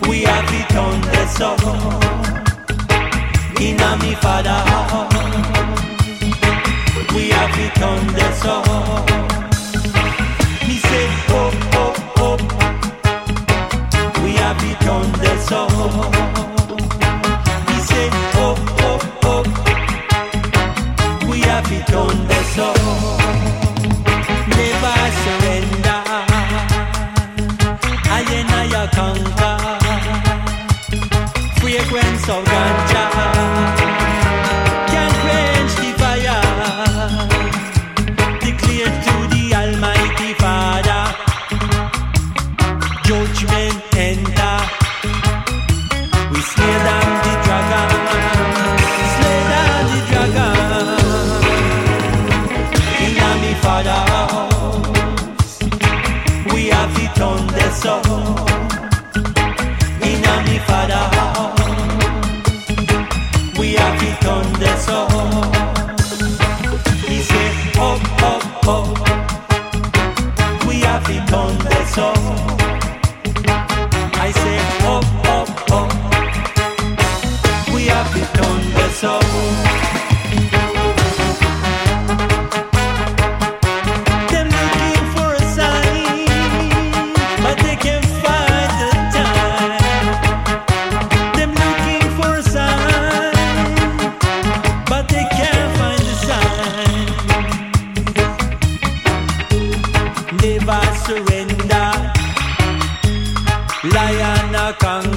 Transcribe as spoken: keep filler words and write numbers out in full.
We have it on the soul. In a me father house. We have it on the soul. Me say oh oh oh. We have it on the soul. Me say oh oh oh. We have it on the soul. Never surrender. I and I conquer. Fragrance of ganja can quench the fire. Declare to the Almighty Father, judgment enter. We slay down the dragon, slay down the dragon. In a me Father house, we have it on the soul. In a me Father house, we have it on the soul. He said, oh, oh, oh. We have it on the soul. I say, oh, oh, oh. We have it on the soul. Them looking for a sign, but they can't find the time. Them looking for a sign, but they can't find the sign. Never surrender. Lion a conquer.